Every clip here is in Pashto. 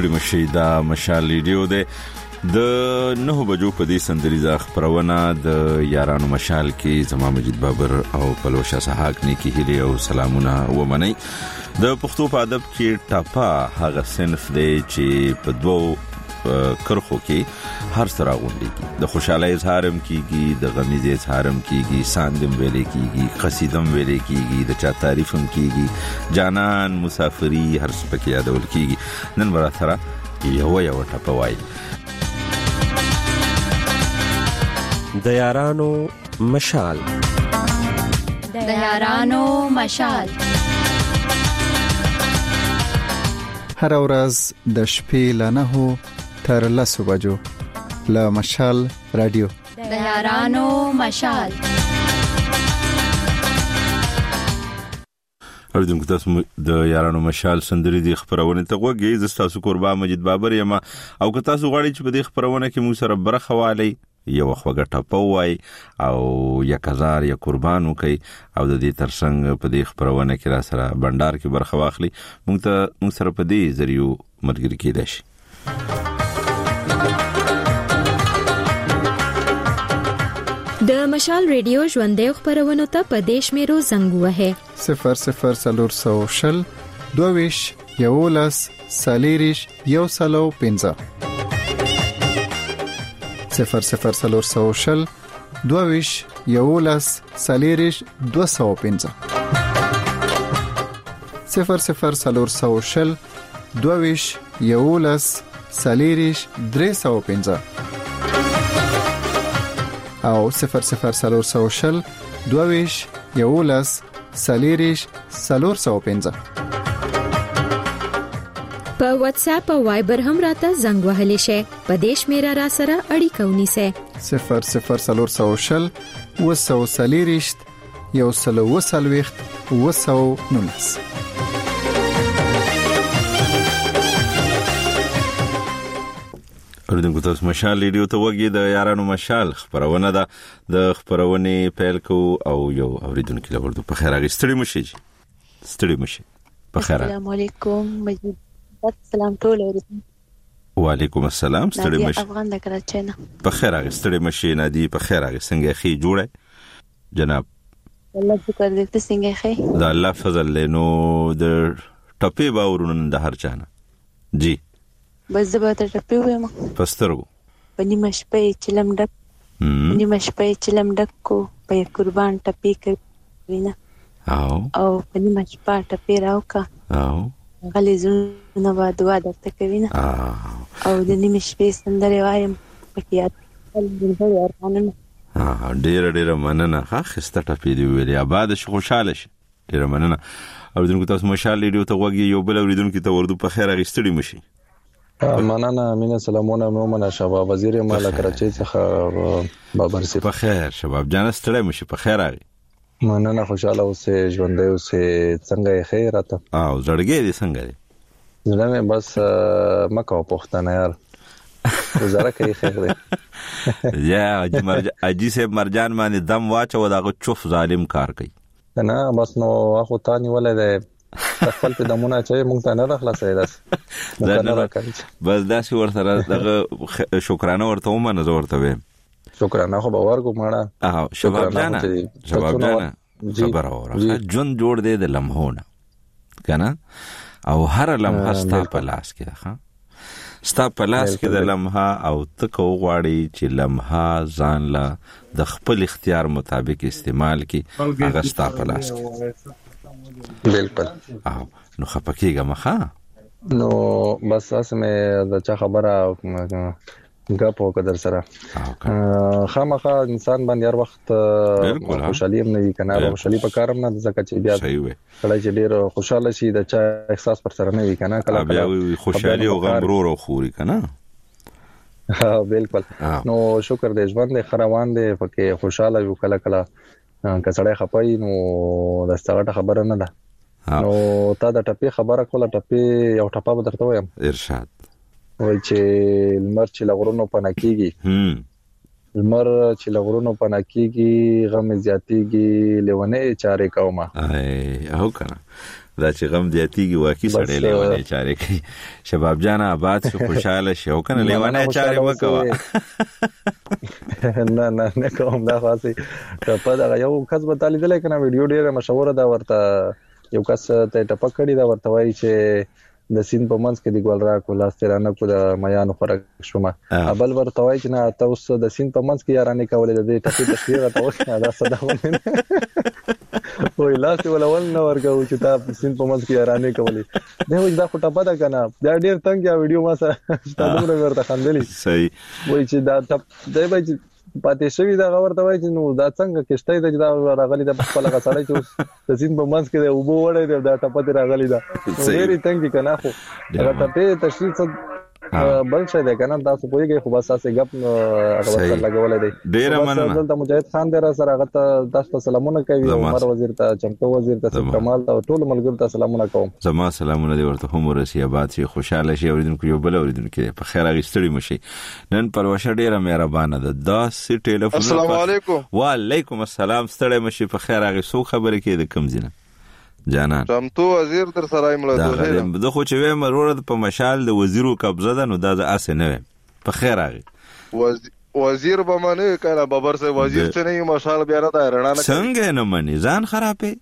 ستړي مشي دا مشال ریډیو ده د 9 بجو په دې سندریزه خبرونه د یارانو مشال کې زما مجید بابر او پلوشا سحاق نیکی هلي او سلامونه ومني د پښتو په ادب کې ټاپا هغه صنف دی چې په دوو کرخو کې هر سره غونډي د خوشاله اظهارم کیږي د غمیز اظهارم کیږي ساندم ویلې کیږي قصیدم ویلې کیږي د چا تعریفم کیږي جانان مسافری هر څه پکې یادول کیږي نن براتره یو ټاپا وای د یارانو مشال د یارانو مشال هر ورځ د شپې ل 9 تر 10 بجو له مشال رادیو د یارانو مشال اوریدونکو تاسو د یارانو مشال سندري دی خبرونه ته وګورئ ز تاسو قربا مجید بابر یم او که تاسو غواړئ چې په دې خبرونه کې مو سره برخه والی یو خوګه ټپوي او 1000 یا قربانو کوي او د دې ترڅنګ په دې خبرونه کې را سره بندر کې برخه واخلي موږ سره په دې ذریعہ مرګري کېدای شي د مشال ریډیو ژوندې خبرونه ته په دیش میرو زنګ وه 00 22 یولس سالیریش یو سلو 15 00 22 یولس سالیریش 215 00 22 یولس سالیریش 315 او 00 22 یولس سالیریش 415 په واتس اپ او وایبر هم راته زنګ وهلی شي په دیش میرا را سره اړیکه ونیسه 00 وسو سالیریش یو سلو وسلويخت وسو نونس اوریدونکو تاسو مشال ریډیو ته وګورئ د یارانو مشال خبرونه ده د خبرونه پیل کو او یو اوریدونکو لورد په خیر اغستړي مشي په خیر السلام علیکم مجید السلام ټول اوریدونکو وعلیکم السلام ستړي مشي افغان د کراچۍ نه په خیر اغستړي مشي نادي په خیر اغ څنګه خي جوړه جناب الله شکر دې ته څنګه خي دا الله فضل نو د ټپي باورون د هر چانه جی بس زه به ته ټپي وایم پسترګو پني مشپې چلم ډک کو په قربان ټپي کوي نه او پني مشپا ټپي راوکا او غلي زونه وا دعا درته کوي نه او د نیمه شپې سندره وایم پکې یاد ډېر مننه ښه خسته ټپي دی ویلي آباد شي خوشاله شي ډېر مننه اوریدونکو تاسو مشال ریډیو ته وګورئ یو بل اوریدونکو ته ورده په خیر اغستړي مشي مننه امینه سلامونه مومنه شباب وزیر مال کراچۍ څخه بابر سي په خیر شباب جان ستړي مشي په خیر اغي مننه خوشاله اوسه ژوندې اوسه څنګه خیر راته او زړګې دي څنګه دي زړه بس مکه پښتنه یار گزاره کوي خیر دی یا اجي سه مرجان باندې دم واچو دغه چوف ظالم کار کوي نه بس نو اخو تانی ولې خپل په دمونه چې مونږ ته نه خلاصې ده بس دا شي ورته دغه شکرانه ورته ومنه ورته ویم شکرانه خو باور کو ماړه شباب جانا خبر اوره جون جوړ دې د لمحونه کنه او هر لمحه ستا په لاس کې ده ستا په لاس کې د لمحه او تکو غواړي چې لمحه ځان لا د خپل اختیار مطابق استعمال کی هغه ستا په لاس کې بالکل نو خپکیګه مخه نو بس اسمه د چا خبره غاپو قدر سره خامخا انسان باندې هر وخت خوشالي هم نه وي کنه خوشالي په کارم نه ځکه چې بیا کله چې ډیر خوشاله شي د چا احساس پر سره نه وي کنه کله بیا خوشالي او غم ورو خوري کنه بالکل نو شکر دې ژوند خروان دې پکې خوشاله یو کله کسړې خپای نو د ستړه خبره نه ده نو تا د ټپي خبره کوله ټپي یو ټپه به درته وایم ارشاد وای چې لمر چې لغرونو پناکیږي المر چې لغرونو پناکیږي غم زیاتیږي لیونه چارې کومه او کنه دا چې غم زیاتیږي واقعي سړی لیونه چارې کوي. شباب جان آباد شو خوشاله شو کنه لیونه چارې وکوا نه کوم دا خاصه په دا یو کس به تعالی دلای کنه ویډیو ډیره مشهور ده ورته یو کس ته ټپک کړی دا ورته وایي چې د سین په منځ کې دی ګول را کو لاس ترانه کو د میانو فرق شومه ابل ورته وایي چې نه تاسو د سین په منځ کې یارانه کولې د ټپې تشریح راته وکړه دا صدا ونه وای لاس ولول نه ورګو چې تاسو سین په منځ کې یارانه کولې دا خو ټپه ده کنه دا ډیر څنګه ویډیو ما سره ستاسو ورته خندلې صحیح وای چې دا ټپ دی به پاتې شوی دا ورته وای چې نو دا څنګه کېشته دی دا راغلی د خپل غسړی چې د سین په منځ کې د وبو وړی دا ټپه راغلی دا ډېری څنګه کنه خو دا ټپه تشریح بل څه ده کنه تاسو پوهیږئ خو بس تاسو غپ هغه سره لګولای دی ډیر مننه دلته مجاهد خان در سره هغه تاسو سلامونه کوي عمر وزیر ته چمتو وزیر ته کمال ته ټول ملګرو ته سلامونه کوم. زما سلامونه دی ورته هم ورسي آباد شي خوشاله شي اوریدونکو یو بل اوریدونکو په خیر غیستړي مشي نن پروشه ډیره مهربانه ده دا سي ټلیفون. السلام علیکم. وعلیکم السلام ستړي مشي په خیر غیسو خبره کې د کم زینه جانان چمتو وزیر در سره مړه دا خو چې وې مرور په مشال د وزیرو قبضه ده نو دا اس نه وې په خیر راغی وزیر به معنی کنه بابر سے وزیر څه نه مشال بیا را دا رڼا نه څنګه نه مني ځان خرابې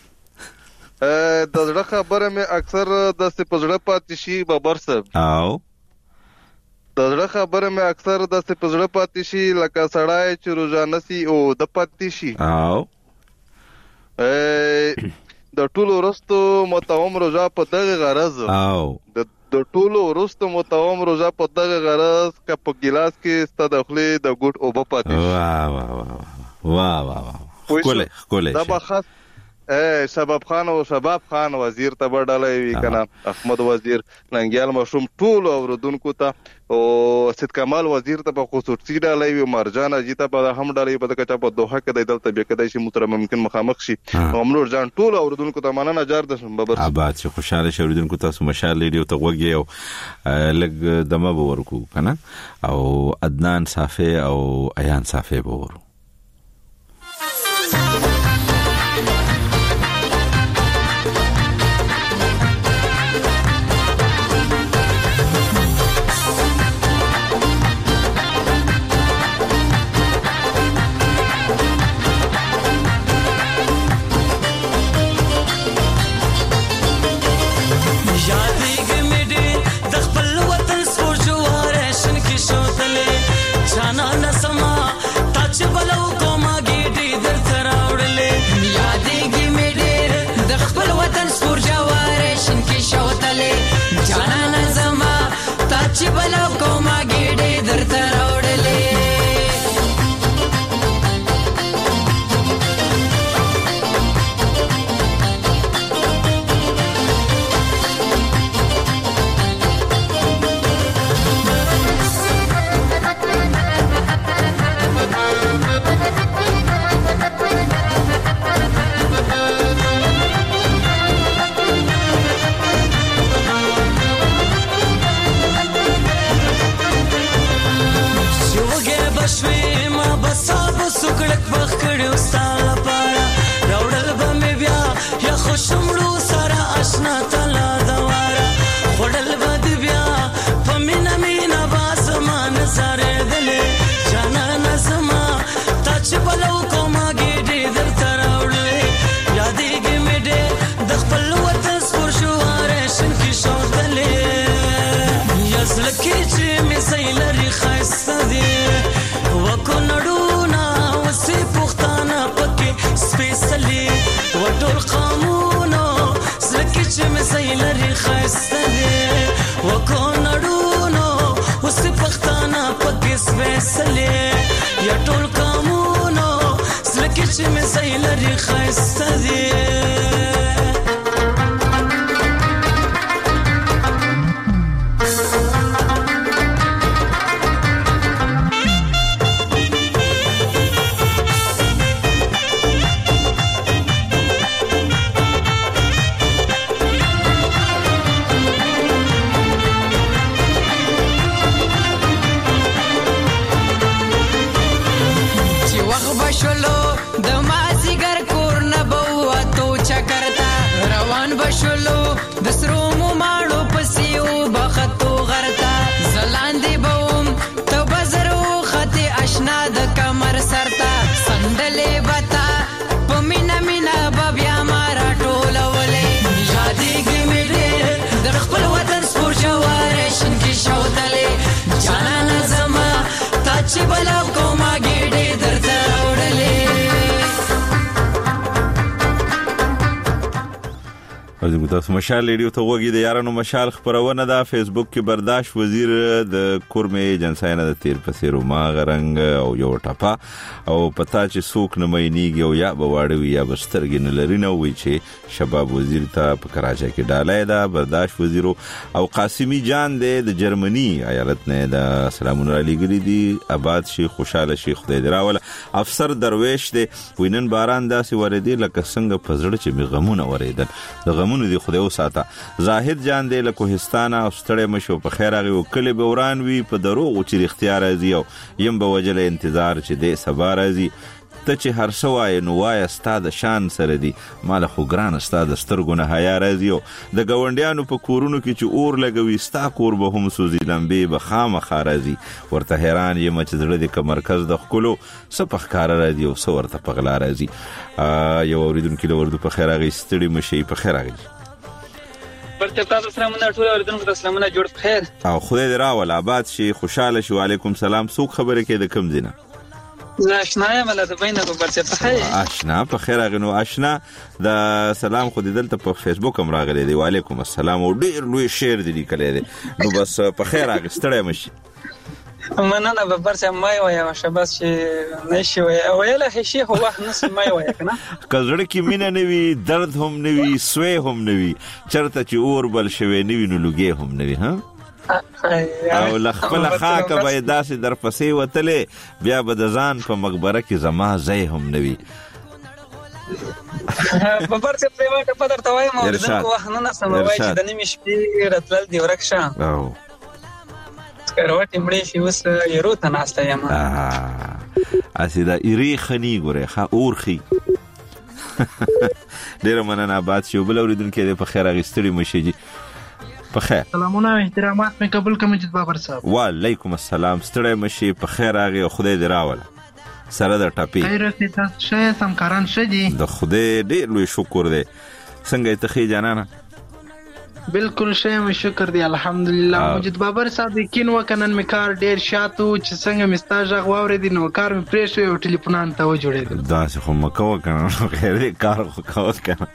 د زړه خبره مې اکثر د سپزړه پاتې شي بابر صاحب او د زړه خبره مې اکثر د سپزړه پاتې شي لکه سړای چې روزانه سي او د پاتې شي او د ټولو ورستو متوم روزه په دغه غرض او د ټولو ورستو متوم روزه په دغه غرض ک په ګلاس کې ستدخلي د ګډ او په پاتې واه واه واه واه کوله دا به خاص شباب خان او شباب خان وزیر ته بدلای وی کنه احمد وزیر ننګیال مشوم ټول اوردونکو ته او سید کمال وزیر ته په خصوصي ډالای وی مرجان اجیته په هم ډالای په کچا په دوه کې د دلته به کدای شي متر ممکن مخامخ شي عمرور جان ټول اوردونکو ته مننه جار د ببر آباد شي خوشاله شي اوردونکو تاسو مشال لیدو ته وګي او لګ دمه ورکو کنه او عدنان صافي او ایان صافي ورو چې بلا کومه ګډې درته راوړلې سکړک بخ کړو ستاله پاره راوړل به مې بیا یا خوشمړو سره آشنا تلا دواره خړل به بیا په مینا باسمان سره دلې جانا نسما تاچ بلو کومه ګډې درته راوړلې یادېږي مې دې د خپل وطن سپور شو ریشن کې شوتلې یزل کې چې مې سیلري خاصه دي وکړو سپیشلی وټول قانونو زکه چې مې سیلري خسته دي وکړو نړونو اوس پښتانه پکې سپیشلی یا ټول قانونو زکه چې مې سیلري خسته دي بشلو د مازیګر کور نه بوتو چکرتا روان بشلو د سرو ماړو پسیو بختو غرتا زلاندې بوم تو بزرو خط آشنا د کمر سرتا سندلې بتا پمینا مینا بیا مارا ټولولې یادېږي مې ډېر د خپل وطن سپور جواره شین کې شوتلې جانانه زما تا چې بلا کومه ګېډې درته راوړلې. تاسو مشال ریډیو ته وګورئ. د یارانو مشال خبرونه ده فیسبوک کې برداشت وزیر د کورمې جنساینه د تیر پسیرو ما غرنګ او یو ټپا او پتا چې څوک نه مینیږي او یا بواړوي یا بسترګې نه لري نه وي چې شباب وزیر ته په کراچۍ کې ډالای ده برداشت وزیرو او قاسمی جان د جرمني ایالت نه د سلامونه علی ګری دی آباد شي خوشاله شي خدای دې راول. افسر درویش دی وینن باران داسې وریدي لکه څنګه پزړه چې می غمونه وریدل د غمونه دی خدای وساته. زاهد جان دی له کوهستان او ستړی مشو په خیر هغه وکړي به وران وي په دروغ چې اختیار ازي او يم به وجله انتظار چې دی سبا راځي ته چې هر سوای نو وای استاد شان سره دی مال خو ګران استاد سترګونه حیا راځي او د گاونډیانو په کورونو کې چې اور لګوي ستا کور به هم سوزي لمبي به خامخا راځي ورته حیران یم چې زړه د مرکز د خلکو سپخ کار راځي او څورته پغلا راځي. یو اوریدونکو له ورده په خیر هغه ستړي مشي په خیر هغه ورته تاسو سلامونه ټول اوریدونکو ته سلامونه جوړ خیر او خدای دې راول آباد شي خوشاله شي. وعلیکم سلام. څوک خبره کې د کم زینه زه آشنا یم له بینه په برڅه په خیر آشنا په خیر غنو آشنا د سلام خو دې دلته په فیسبوک هم راغلی دی. وعلیکم السلام او ډیر لوی شیر دی لیکلی دی نو بس په خیر هغه ستړی مشي مننه په برڅه مای وای او شباس چې نشي وای او یله هشي خو وخت نس مای وای کنه کزړه کې مینه نوي درد هم نوي سوی هم نوي چرته چې اور بل شوی نوي نو لګي هم نوي ها او لخپل خاکه به داسې در پسې وتلې بیا به د ځان په مقبره کې زما ځای هم نوي په برڅه پریواټه په درته وایم او ځکه وخت نه سموي چې د نیمه شپې راتلل دی ورکشه او کروټې مړې شي اوس یرو ته ناسته یم اسی دا ایری خنی ګوره ښه اورخي ډېره مننه آباد شي بل اوریدونکو دې په خیر اغستړي مشي جی په خیر سلامونه احترامات مې قبول کوم مجید بابر صاحب. وعلیکم السلام. ستړی مشي په خیر هغه خدای دې راول سره د ټاپي خیر دې تاسو شه سمکاران شدي د خدای ډېر لوی شکر دی. څنګه ته خې جانانه بالکل شه شکر دی الحمدلله. مجید بابر صاحب یقین وکنن می کار ډیر شاتو چې څنګه مستاج غواړې دي نو کار می پریښو او ټلیفونان ته وجوړېدل دا څه خو مکو کنه خیر دی کار خو کاوه کنه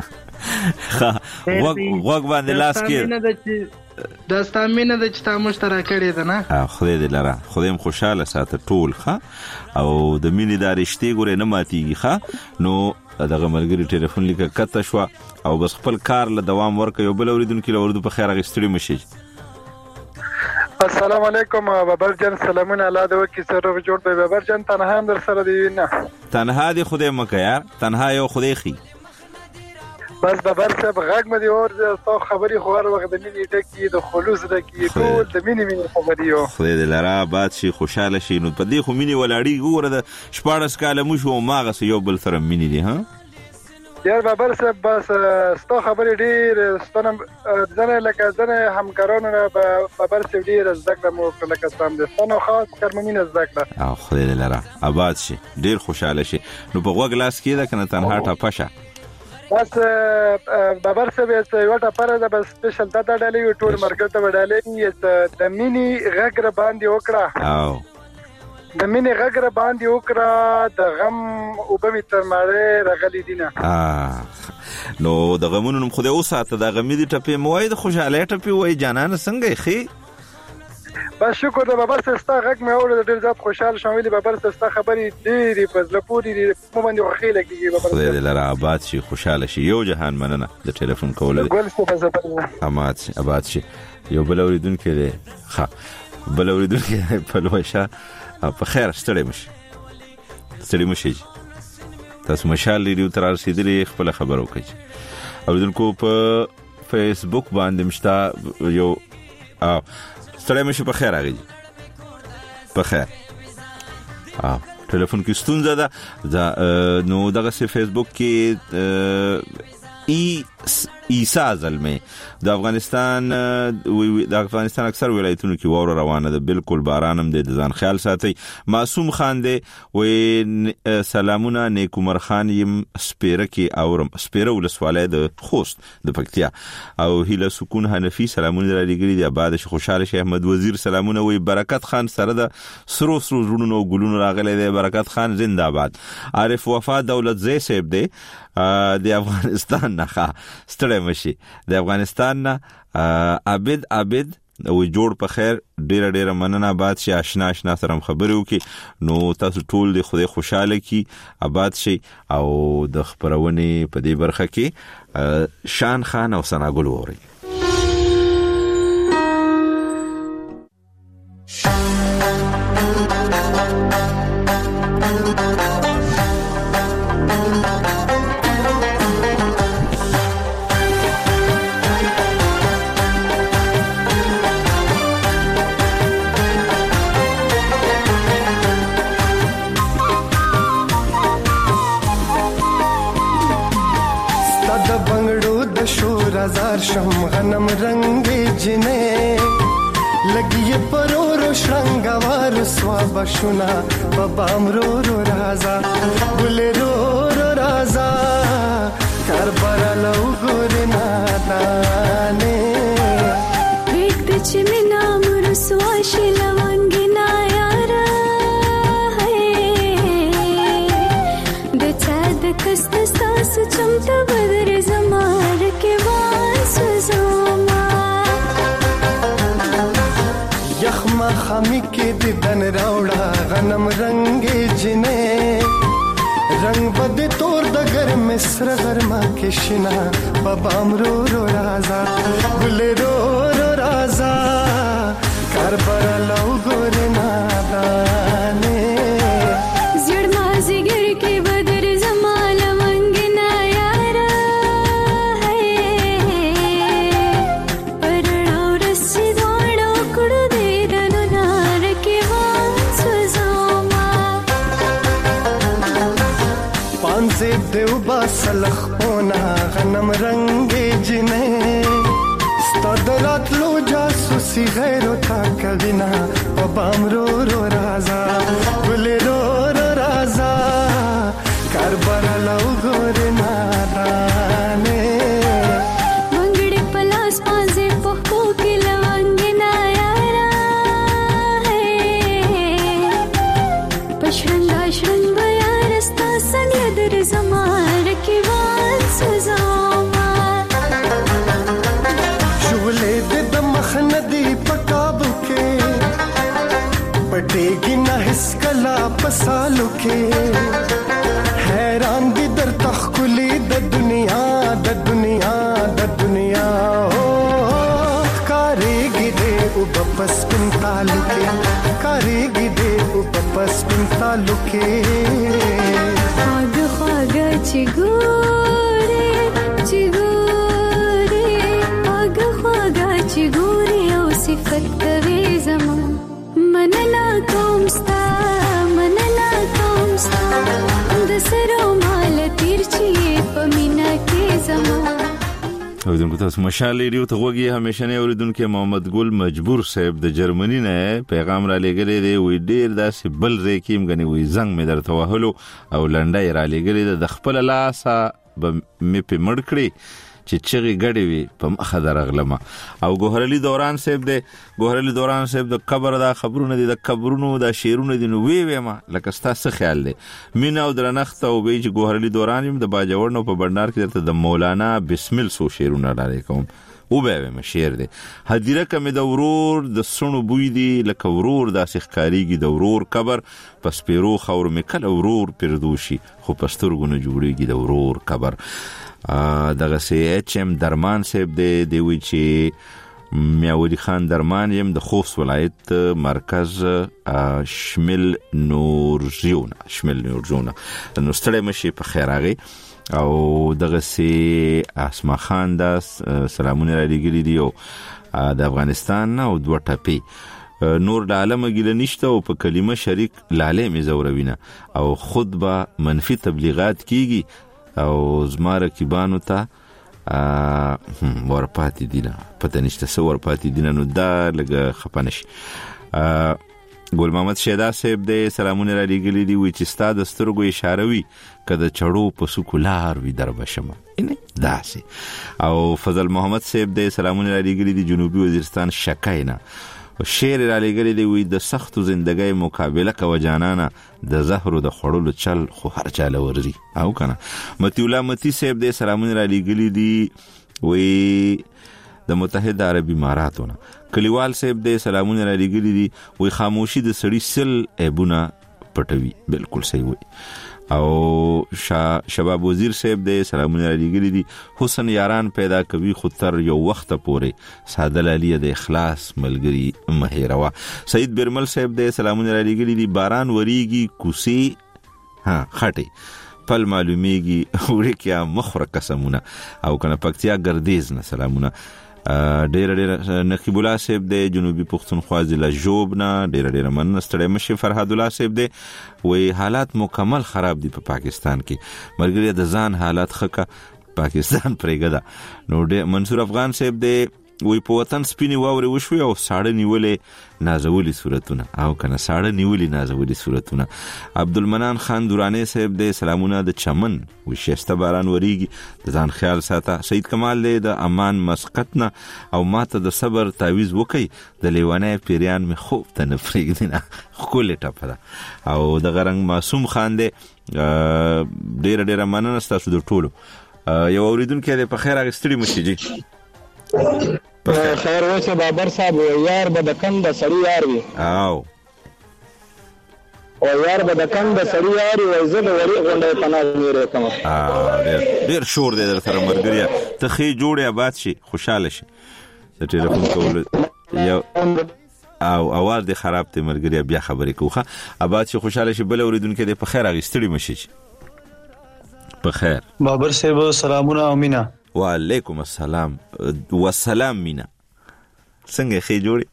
وګ باندې لاس کې دا ستامینه د چې تاسو مشترک کړی ده نه خدای دې لاره خدای هم خوشاله ساته ټول ښه او د مینې دا رښتې ګوره نه ماتېږي ښه نو دغه ملګری ټلیفون لیکه کته شو او بس خپل کار له دوام ورکوي یو بل اوریدونکو له ورده په خیر غستړي مشي. السلام علیکم بابر جان سلامونه الله دې وکي سره جوړ به بابر جان تنها هم در سره دی نه تنها دی خدای مکه یار تنها یو خدای خي بس بابر صاحب غږ مې دی اور تاسو خبري خو هر وخت د مینې ټکی د خلوص د کی ټول د مینې خبري یو خدای دې لاره باد شي خوشاله شي نو په دې خو مینې ولاړی ګوره د 14 کاله مو شو ماغه یو بل سره مینې دي ها یار بابر صاحب بس ستاسو خبرې ډېر ستنه ځنه لکه ځنه همکارانو بابر صاحب ډېر زده مو لکه سم دي ستنه خاص کارمنینه زده او خدای دې لاره آباد شي ډېر خوشاله شي نو په غوګ لاس کې دا کنه تنها ټاپشه بس بابر صاحب یو ټاپره د بس سپیشل دا ډالې ټول مرګ ته وډالې د مینی غږ باندې وکړه او د مینې غږ باندې وکړه د غم او به می تر ماره رغلی دینه نو د غمونو خدای وساته د غمې دي ټپې موای د خوشاله ټپې وای جانان څنګه خې بس شکر د بابر سستا غږ مې اورل ډېر زیات خوشاله شوم ویلي بابر سستا خبرې ډېرې په زړه پورې دي مو باندې خوښي لګېږي بابر خدای دې لاره آباد شي خوشاله شي یو جهان مننه د ټلیفون کولو آباد شي یو بل اوریدونکو دی ښه بل اوریدونکو په لوشه په خیر ستړی مشي تاسو مشال ریډیو تر رسیدلی خپل خبرو کوي اوریدونکو په فیسبوک باندې مشتا یو ستړی مشي په خیر راغی په خیر ټلیفون کې ستونزه ده. نو دغه سي فیسبوک کې عیسی زلمه د افغانستان اکثر ولایتونو کې واوره روانه ده، بالکل بارانم دی، د ځان خیال ساتي. معصوم خان دی وې سلامونه، نیک عمر خان یم سپیره کې اورم، سپیره ولسوالۍ د خوست د پکتیا. او هیله سکون حنفي سلامونه را لګري دی، آباد شه، خوشاله شه. احمد وزیر سلامونه وې، برکت خان سره د سرو زړونو ګلونو راغلي دی، برکت خان زنده باد. عارف وفا دولت زی صاحب دی د افغانستان نه ستړی مشي، د افغانستان نه عابد او جوړ په خیر، ډیره مننه. آباد شي، آشنا سره خبرې وکي. نو تاسو ټول د خدای خوشاله کی، آباد شي. او د خبرونې په دې برخه کې شان خان او سناګل ووري. شم غنم رنگ جنه لگی پرور شرنگوار سواب شنا بابام رو رازا گل رو رازا کربلا لو گورنا دانے ایک دچ میں نام رسوا شلوانگنا یارا ہے دچاد کست ساس چمتا بدر زمان کے یخما خامی کے دن راوڑا غنم رنگ جنے رنگ بد تور دگر مصر غرما کے شنا بابام رو رازا گل رو رازا کربلا لو گورنا دانے زڑ مازی گر کے بدر زمال منگنا یارا دیو باسلخ پونا غنم رنگ جنے ستادرات لو جاسوسی غیرو تا کبینا بابام رو رازا گل رو رازا کربلا لو گورنا دانے منگڑی پلاس پانزے پہو کی لوانگنا یارا ہے پشرنگا شرنگ بیارستا سنیا در زمان کی وان سزاما شغلے دے دمخ ندی پکابو کے پٹے گی نہ حس کلا پسالو کے حیران دی در تخکلی دا دنیا ہو کاری گی دے او بپس پنتالو کے کاری گی دے او بپس پنتالو کے چگوری آگا خواگا چگوری او صفت کوي زمان منلا کومستا د سرو مال تیر چی پمینا کې زمان. اوریدونکو تاسو مشال ریډیو ته وګورئ. همیشه نه اوریدونکو محمد ګل مجبور صاحب د جرمني نه پیغام را لګلې دی، وی ډیر داسې بل ریکیم غني وی زنګ مې درته وهلو او لنډای را لګلې د خپل لاسه به مې په مړ کړی چې چغي غړي وي په مخه درغلمه. او ګوهرعلی دوران صاحب د قبر دا خبرونه دي، د قبرونو دا شیرونه دي. نو وی ما لکه ستاسو خیال دی مینا او درنخت او بیج ګوهرعلی دوران يم د باجوړ نو په بندر کې درته د مولانا بسمل سو شیرونه ډالې کوم او به مشیر دی. هدیره کمه د ورور د سونو بوی دی، لکه ورور د سخکاریږي د ورور قبر پس پیرو خور مکل ورور پردوشي خو پسترګونه جوړیږي د ورور قبر. دغه سي اچ ام درمان صاحب دی وی چې میاولی خان درمان یم د خوست ولایت مرکز شمل نورزیونه نو ستړی مشي په خیر راغی. او دغه سي اسما خان د سلامونه را لګری دی د افغانستان او دوه ټپی نور د عالم ګیله نشته او په کلمه شریک لاله می زوروینه او خود به منفي تبلیغات کیږي او زما رقیبانو ته ورپاتې دینه پته نشته څه ورپاتې دینه نو دا لږه خفه نشي. ګل محمد شیدا صاحب د سلامونه را لېږلي دي وایي چې ستا د سترګو اشاره وي که د چړو په څوکو لار وي در بشمه داسې. او فضل محمد صاحب د سلامونه را لېږلي دي جنوبي وزیرستان شکی نه شعر را لېږلی دی وایي د سختو زندګۍ مقابله کوه جانانه د زهرو د خوړلو چل خو هر چاله ورځي او کنه. مطیع الله مطیع صاحب د سلامونه را لېږلي دي وایي د متحده عرب اماراتو نه. کلیوال صاحب د سلامونه را لېږلي دي وایي خاموشي د سړي سل عیبونه پټوي. بالکل صحیح وایي. او شباب وزیر صاحب د سلامونه را لېږلي دي حسن یاران پیدا کوي خو تر یو وخته پورې ساده لالیه د اخلاص ملګري مه هېروه. سعید برمل صاحب د سلامونه را لېږلي دي باران وریږي کوسې خټې پل معلومیږي وړکیا مخوره قسمونه او کنه پکتیا ګردیز نه سلامونه. ډېر نقیب الله صاحب د جنوبي پښتونخوا ضلع ژوب نه ډېر مننه ستړی مشي. فرهاد الله صاحب د وایي حالات مکمل خراب دي په پاکستان کې ملګري د ځان حالات ښه پاکستان پرېږده. نو منصور افغان صاحب د وی په وطن سپینې واورې وشوي او ساړه نیولې نازولي صورتونه او کنه ساړه نیولي نازولي صورتونه. عبدالمنان خان دورانی صاحب د سلامونه د چمن وی شسته باران وریږي د ځان خیال ساته. سید کمال دی د امان مسقط نه او ماته د صبر تعویز وکي د لیوانه پیریان می خوب ته نه پرېږدي نه ښکلې ټپه ده. او د غرنګ معصوم خان دی ډېره مننه ستاسو د ټولو. یو اوریدونکی دی په خیر اغستړي مشي جی خیر وشه بابر صاحب یار به د کند سړی یار وي او یار به د کند سړی یار وي زه د وری غونډه پناه میره کوم. ډیر شور دی در سره مرګریا ته خې جوړه آباد شي خوشاله شي د ټلیفون کول یو او اواز دی خراب ته مرګریا بیا خبرې کوخه آباد شي خوشاله شي. بل اوریدونکو دی په خیر اغستړي مشي په خیر بابر صاحب سلامونه امینه. وعلیکم السلام والسلام مینا څنګه خې جوړي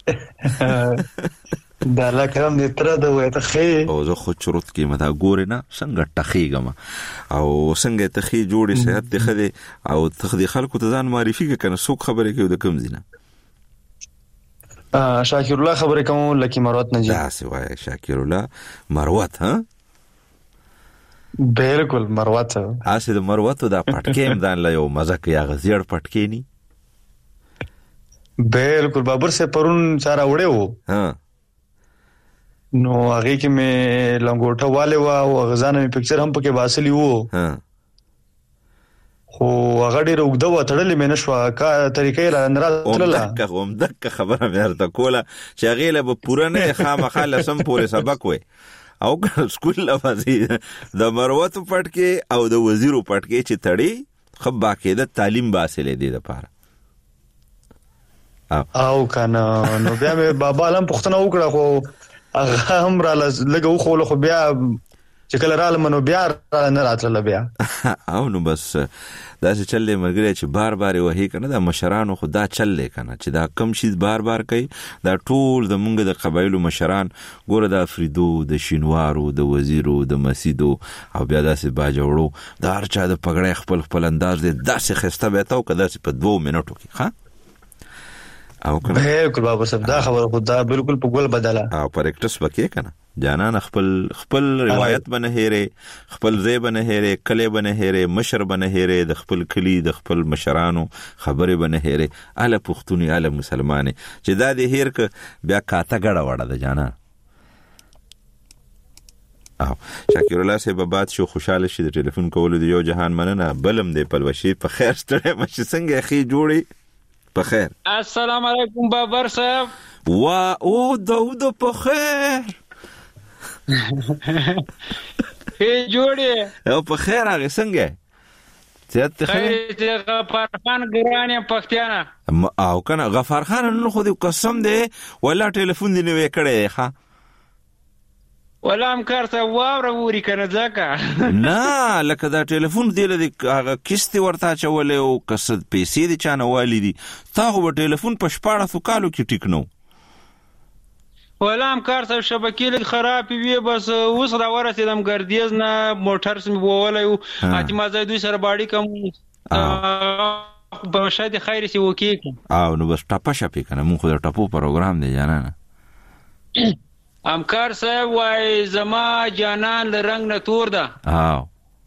دا لا کرام دې تر دا وې ته خې او زه خو چروت کې مدا ګورې نه څنګه ټخېګم او څنګه ته خې جوړي صحت دې خدي او تخدي خلکو ته ځان معرفي کنه څوک خبرې کوي د کوم زینه. شاکر الله خبرې کوم لکی مروت نه جی تاسو وای شاکر الله مروت ها بالکل مروت اسه د مروت د پټکیم دان له یو مزه کې غزیړ پټکینی بالکل بابر سے پرون سارا وړه وو ها نو هغه کې مې لنګوټه والے وا او غزانه می پکچر هم پکې واسلی وو ها خو هغه ډېر وګدو وټړلې مې نشو کا طریقې را نراله کوم دغه خبره مې ارته کوله چې هغه له پوره نه خامخا لسم پورې سبق وې او سکول لوازي د مروت پټکي او د وزیرو پټکي چې تړي خو باقاعده تعلیم حاصلې دي لپاره او کنه نو بیا مې بابا علم پښتنه وکړه خو هغه هم را لګو خو بیا چې کله رااله منو بیا نه راتله بیا او نو بس دا چې چلې مرګري چې بار وهي کنه دا مشرانو خدا چلې کنه چې دا کم شي بار کوي دا ټول د مونږ د قبایلو مشران ګوره د افریدو د شینوارو د وزیرو د مسیدو او بیا داسې باجوړو دا هر چا د پګړې خپل انداز دې داسې خسته به تاو کده په 2 منټو کې ها او کنه بالکل بابا صاحب دا خبره خدا بالکل په ګل بدله او پریکټس وکې کنه جانان خپل روایت بنه هېره خپل ځای بنه هېره کله بنه هېره مشر بنه هېره د خپل کلی د خپل مشرانو خبره بنه هېره اله پښتوني اله مسلمانې چې دا د هېر ک بیا کاته غړه وړه د جانان. او شاکر الله صاحب باد شو خوشاله شي د ټلیفون کول د یو جهان مننه بلم دی پلوشي په خیر ستړي مشه څنګه اخی جوړي په خیر. السلام علیکم بابر صاحب وا او داود په خیر هي جوړي او په خیر هغه څنګه ته خیر غفار خان ګرانه پښتانه او کنه غفار خان نو خو دې قسم دی ولا ټلیفون دی نو کړي ښا ولا ام کارته واوره وری کنه ځکه نه لکه دا ټلیفون دی له هغه کیستی ورته چولې او قصد پیسې دي چانه والی دي تا خو ټلیفون په 14 کالو کې ټیکنو ولام کار صاحب شبکې لږ خراب وي بس اوس را ورسېدم ګردیز نه موټر سم وولای او اته ما زه دوی سره باډي کوم په شاید خیر سی وکی او نو بس ټاپه شپې کنه مونږ خو د ټاپو پروګرام دی جانانه امکار صاحب وای زما جانان له رنگ نه تور ده او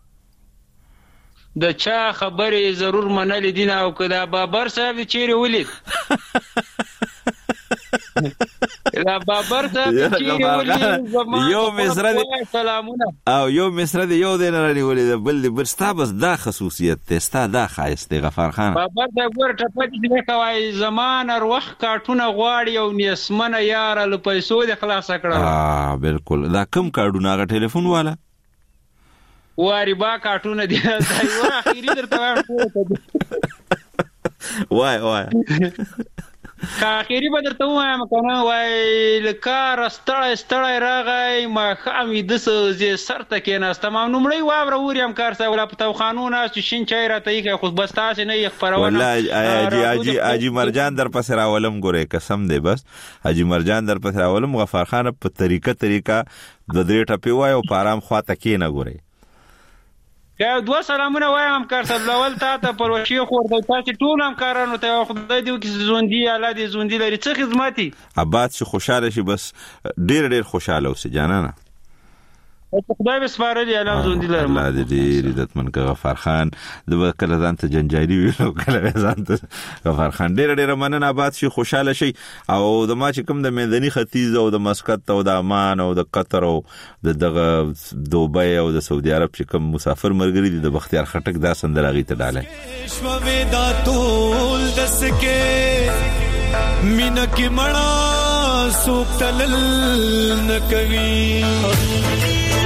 د چا خبرې ضرور منلې دي او کدا بابر صاحب چیرې ولید دا بابر صاحب چیرې ولید یو مصره دی سلامونه او یو مصره دی یو دین رانی ولید بل دی برستا بس دا خصوصیت ته ستا دا خایست غفار خان بابر صاحب ور ټپټ دی کوي زمان روخ کارټونه غواړي او نسمنه یار له پیسو د خلاص کړه بالکل دا کم کارډونه غ ټلیفون والا واری با کارټونه دی دا یو اخیری درته وای اخیری به درته وایم کنه وای لکار ستړی راغی ما خامې د سه سر ته کېناستم نومړی واوره وریم کار صاحب ولا پتو قانون اس شین چای راته یې خو بس تاسو نه یې خبرونه والله اجي مرجان در پس راولم ګوره قسم دی بس اجي مرجان در پس راولم غفار خان په طریقه د درې ټپی وای او پارام خواته کې نه ګوره یا دوه سلامونه وایم کار صاحب لول ته پروشي خور د تاسو ټول هم کارانو ته خدای دې کې زوندي الله دې زوندي لري څه خدمتي اباد شي خوشاله شي بس ډیر خوشاله اوسې جانانه خدای به سپارلي الله زوندي لري الله دې عزتمن غفار خان د کله ځان ته جنجاري ویلو کله ځان ته غفار خان ډیر مننه اباد شي خوشاله شي او د ما چې کوم د مدني ختیځ او د مسقط او د عمان او د قطر او د دوبۍ او د سعودي عرب چې کوم مسافر مرګري دي د بختیار خټک دا سندراغي ته ډاله شومه دا ټول دسکه مینا کې مړه سوکتل نکوي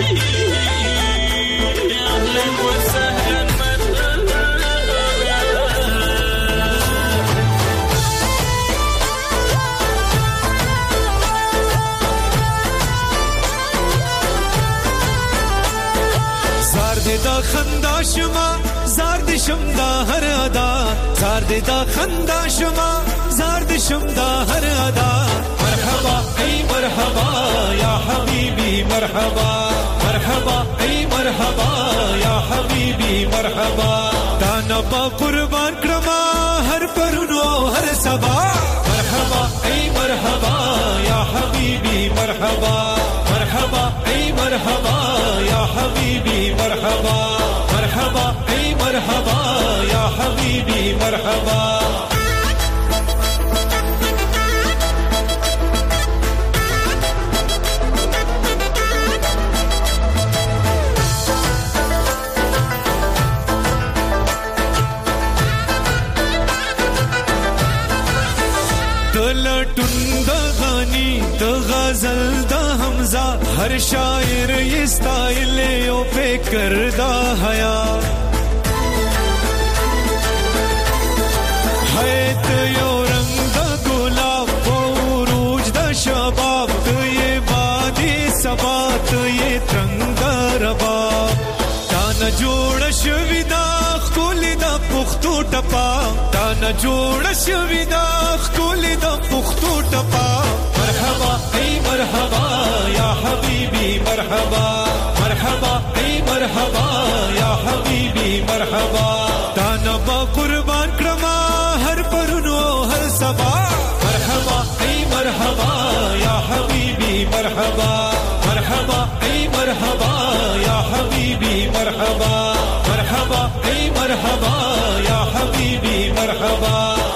دا خندا شما زار د شمدا هر ادا زار د خندا شما زار د شمدا هر ادا مرحبا ای مرحبا یا حبیبی مرحبا مرحبا ای مرحبا یا حبیبی مرحبا دانا با قربان کرما هر پرونو هر سبا مرحبا ای مرحبا یا حبیبی مرحبا مرحبا ای مرحبا یا حبیبی مرحبا مرحبا ای مرحبا یا حبیبی مرحبا دلټون د غنی د غزل د حمزه هر شاعر یې ستایل او فکر دا حیا حیات یو رنگ د ګلاب وروج د شباب ته یې وادي سبات یې ترنګ ربا تا نه جوړ شوی دا خپل د پختو ټپا تا نه جوړ شوی دا خپل د پختو ټپا مرحبا ای مرحبا یا حبیبی مرحبا مرحبا ای مرحبا یا حبیبی مرحبا دانا با قربان کرما هر پرونو هر سبا مرحبا ای مرحبا یا حبیبی مرحبا مرحبا ای مرحبا یا حبیبی مرحبا مرحبا ای مرحبا یا حبیبی مرحبا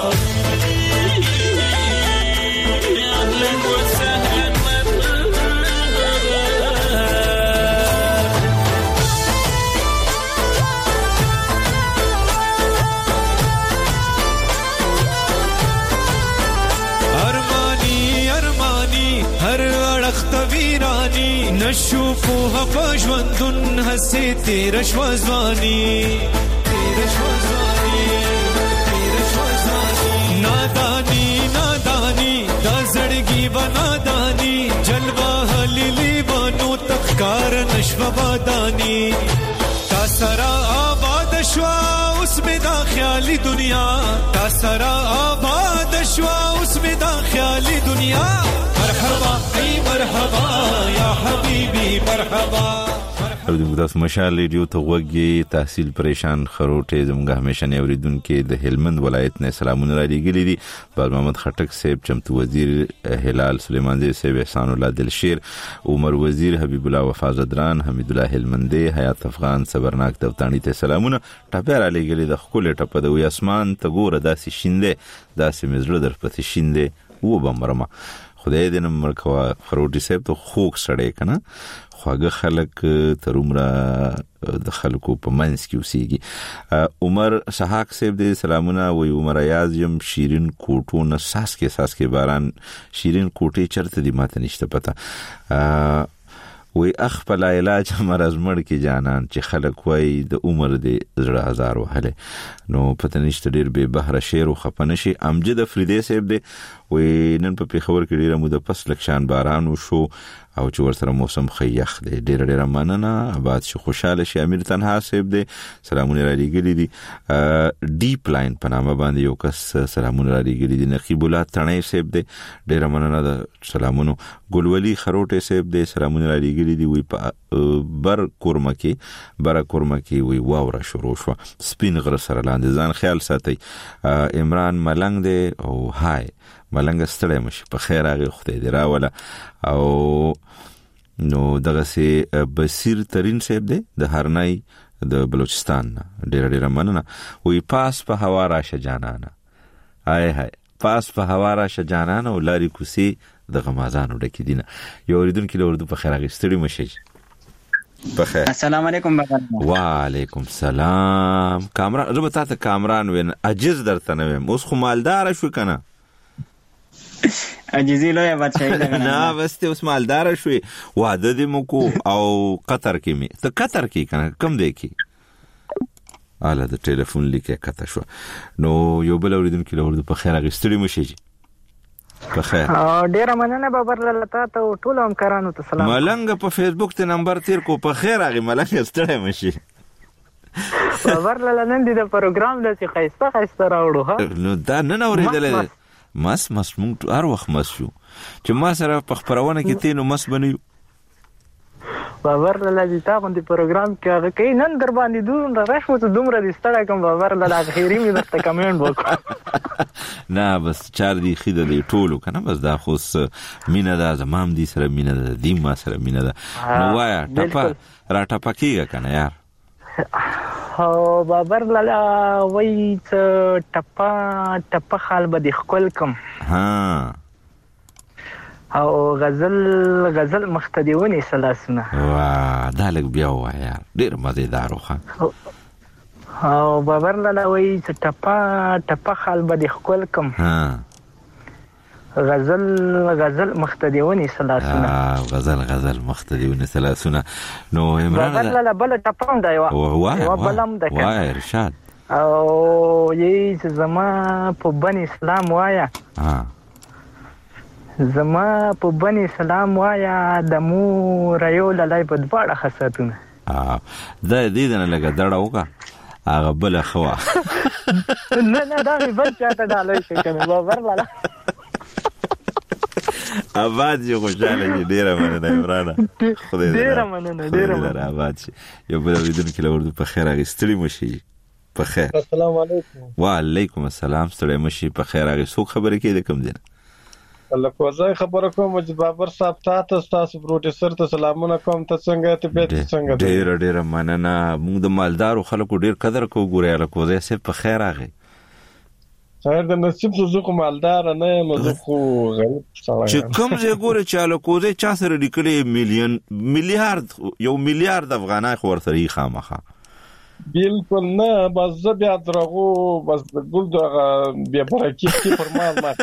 نشو په پښوندون هسه تیر شوازوانی نادانی نادانی دا زړګي بنادانی جلوه هللی بنو تخکار نشو بادانی تا سرا آباد شوا اوس مې دا خیالي دنیا تا سره آباد شوا اوس مې دا خیالي دنیا مرحبا ای مرحبا یا حبیبی مرحبا د تاسو مشال ریډیو ته وګورئ تحصیل پریشان خروټه زموږه همیشه نه اوریدونکو د هلمند ولایت نه سلامونه را لګیلي دي بال محمد خټک صاحب چمتو وزیر هلال سلیمان زی صاحب احسان الله دلشیر عمر وزیر حبیب الله وفازدران حمید الله هلمندی حیات افغان صبرناک دوتانی ته سلامونه ټاپه را لګیلي د خپل ټاپه د وی اسمان ته ګوره داسې شینده داسې مزړه در پته شینده و بمرمه خدای دې نن مرکوا خروټي صاحب ته خوک سړی کنه خواږه خلک ترومره د خلکو په منځ کې اوسېږي عمر سحاق صاحب دې سلامونه وي عمر ایاز یم شیرین کوټو نه ساس کې باران شیرین کوټې چرته دی ماته نشته پته وی خپل علاج مرز مړ کې جانان چې خلک وای د عمر دې زړه هزار وهله نو پته نشته ډیر به بهر شعر او خپنه شي امجد افریدی صاحب دې وی نن په خبر کې ډیره مو د پس لکشان باران وشو او چې ورسره موسم خیخ دی ډیره مننه آباد شي خوشاله شي امیر تنها صاحب دی سلامونه را لګیلي دي ډیپ لاین په نامه باندې یو کس سلامونه را لګیلي دي نقیب الله تڼۍ صاحب دی ډیره مننه د سلامونو ګلولي خروټه صاحب دی سلامونه را لګیلي دي وی په بر کورمه کې وی واوره شروع شو سپین غر سره لاندې ځان خیال ساتي عمران ملنګ دی او هاي ملنګ ستړی مشي په خیر هغه خدای دې راوله او نو دغه سي بصیر ترين صاحب دی د هرنای د بلوچستان ډیر مننه وی پاس په هوا راشه جانانه هاي پاس په هوا راشه جانانه ولاري کوسي د غمازانو ډکې دینه یو ریدون کې اردو په خیر هغه ستړی مشي بخیر السلام علیکم بابا وعلیکم السلام کامران ربطه ته کامران وین عجز درته نه ویم اوس خو مالدار شو کنه عجزی لوی بادشاہی لگنا نه بس ته اوس مالدار شوی واده دې مو کو او قطر کې می ته قطر کې کنه کم دی کې اله د ټلیفون لیکه کته شو نو یو بل اوریدونکو له ورته په خیر غستړي مشي په خیر ډیر مننه بابر لتا ته ټول همکارانو ته سلام ملنګ په فیسبوک ته نمبر تیر کو په خیر هغه ملنګ ستړي مشي بابر لنن دي د پروګرام د څه خيسته راوړو ها نو دا نه اوریدل مس مونږ هر وخت مس شو چې ما سره په خبرونه کې تینو مس بنیو بابر لاله دې تا باندې پروګرام کې هغه کې نن در باندې دومره راشو ته دومره دې ستړی کوم بابر لاله خیری می درته کمنټ وکړه نه بس چار دی خیده دی ټولو کنه بس دا خو مینه ده زمام دي سره مینه ده دې ما سره مینه ده نو وایا ټپا را ټپا کیږي کنه یار او بابر لاله وای ته ټپا خال به خپل کم ها او غزل مختدیونی سلاسونه وا دا لګ بیا وایا ډیر مزیدار وخه او بابر لاله وای ټپا خال به خپل کم ها غزل مختدیونی سلاسونه غزل مختدیونی سلاسونه نو عمران بابر لاله بل ټپام دی وا بلم د وای ارشاد او یی زما په بن اسلام وایا زما په بن اسلام وایا د مور یو لای په دواړه خاصتونه دا دې نه لګا دړه وکا هغه بل خوا نه دا بل چاته ډالای شي کنه بابر لاله آباد یو خوشاله ډیره مننه عمران خدای دې ډیره مننه آباد شي یو بل ورته کې ورته په خیر هغه ستړي مشي په خیر السلام علیکم وعلیکم السلام ستړي مشي په خیر هغه څوک خبرې کوي کوم دین الله کوزای خبره کوم چې بابر صاحب تاسو پروډوسر ته سلامونه کوم ته څنګه ته به څنګه ډیر مننه موږ د مالدارو خلکو ډیر قدر کو ګورې الله کوزای سه په خیر هغه خیر د نصیب زوخ مالدار نه مزخ غریب چې کوم زه ګورې چې الله کوزای چا سره لیکلې میلیارد افغانای خو ورته خامخه بالکل نه بس بیا درغو بس ګل دغه بیا برکې کې فرمان ما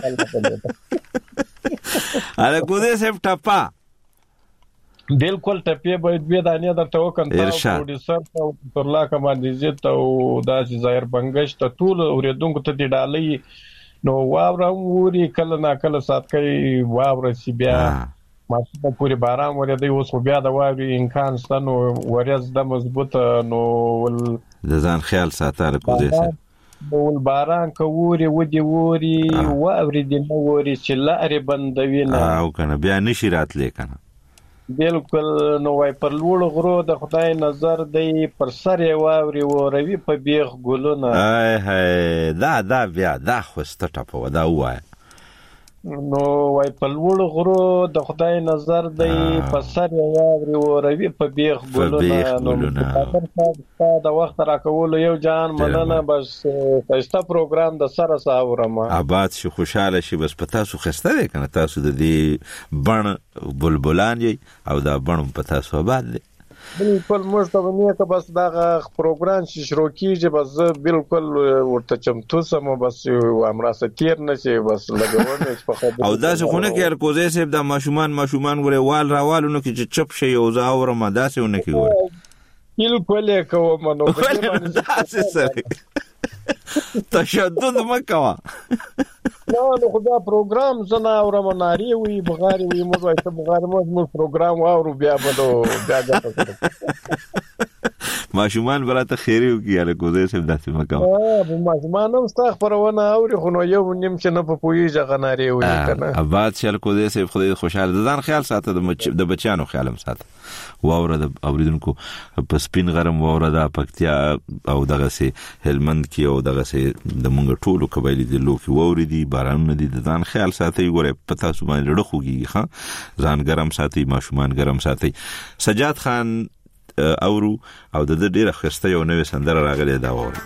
اله کوزه سب ټپا بالکل ټپې باید بیا دانه درته وکم پروډوسر ته ترلا کمانډي زت او داسې ظاهر بنگش ته ټول اوریدونکو ته دی ډالۍ نو واوره ووري کله نا کله سات کوي واوره سی بیا ماشوم پوری باران ورېدی اوس خو بیا د واورې امکان شته نو ورېځ د مضبوطه نو د ځان خیال ساتل کوزې سره ول باران کووري ودی ووري واورې د نو ووري چې لارې بندوي نه او کنه بیا نشی راتلې کنه بالکل نو وای پر لوړ غرو د خدای نظر دی پر سر واوري وروي په بیغ ګلونه دا بیا دا خو ستټه په دا وای نو وای په لوړ غرو د خدای نظر دی په سر واوري وروي په بیغ ګلونه نو د وخت راکول یو جان مننه بس خسته پروګرام د سره ساورم آباد شي خوشاله شي بس پتا سو خسته دی کنه تاسو د دې بڼ بلبلان یي او دا بڼ پتا سو آباد دی بالکل مستونیه که بس دا پروګرام شروع کیږي بس بالکل ورته چمتو سم بس امر ستیر نشي بس لګونه په خبره او دا څنګه کې ارکوزې سیب د ماشومان غره وال راوالونو کې چپ شي او زاور ما داسونه کې ور بالکل کوم نو داسې سره تشدد مکوا نو خدا پروګرام زنا اورم ناری وی بغاری وی مو ته بغاری مو پروګرام واورو بیا بده بیا ماشومان براته خیری وکیاله کوزې سم داسې مکوا ماشومان هم استغفرونه اوري خو نو یو نیم چې نه په پویږه غناری وی کنه آباد شل کوزې سم خدای خوشاله ځان خیال ساته د بچانو خیالم ساته واوره د اوریدونکو په سپین غرم واوره د پکتیا او دغه سي هلمند کې او دغه سي د مونږ ټولو قبایلی د لوکي واوري دي باران دي د ځان خیال ساتي ګوره پتا سو باندې رخوږي ها ځان ګرم ساتي ماشومان ګرم ساتي سجاد خان اورو او د ډیره خسته یو نوې سندره راغلې دا وره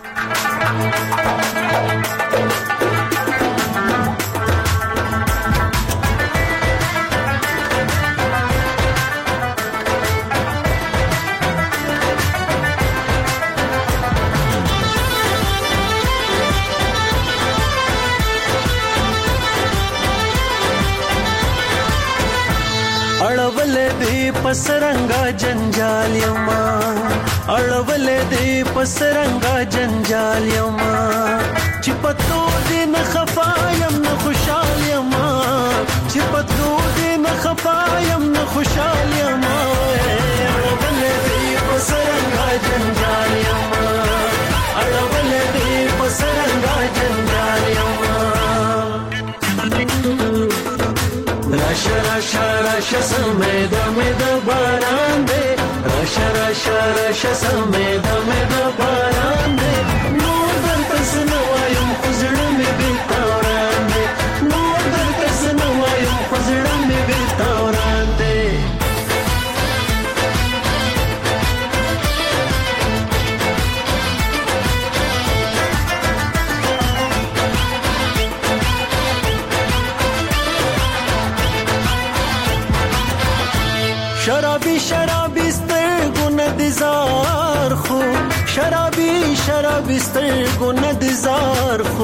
پسرنگا جنجال یما اړول دې پسرنگا جنجال یما چې پتو دې نه خفایم نه خوشال یما چې پتو دې نه خفایم نه خوشال یما اړول دې پسرنگا جنجال یما اړول دې پسرنگا جنجال یما راشا راشا راشا سمید مید باران دے راشا راشا راشا سمید مید باران دے نور در کس نوایم خزڑم بیتاوران دے نور در کس نوایم خزڑم بیتاوران دے شرابی شرابی سترگو ندزار خو شرابی شرابی سترگو ندزار خو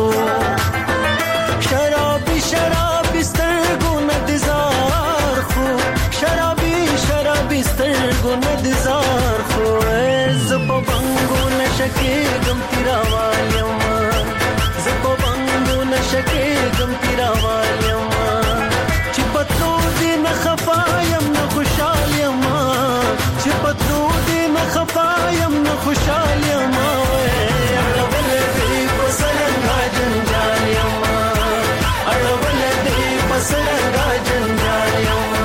شرابی شرابی سترگو ندزار خو شرابی شرابی سترگو ندزار خو زپا بنگو نشکی گم تیرا والیم زپا بنگو نشکی گم تیرا والیم چی پتلو دی نخفایم نخوشال یما چی پتلو دی نخفایم نخوشال یما اړول دی پسرنگا جنجال یما اړول دی پسرنگا جنجال یما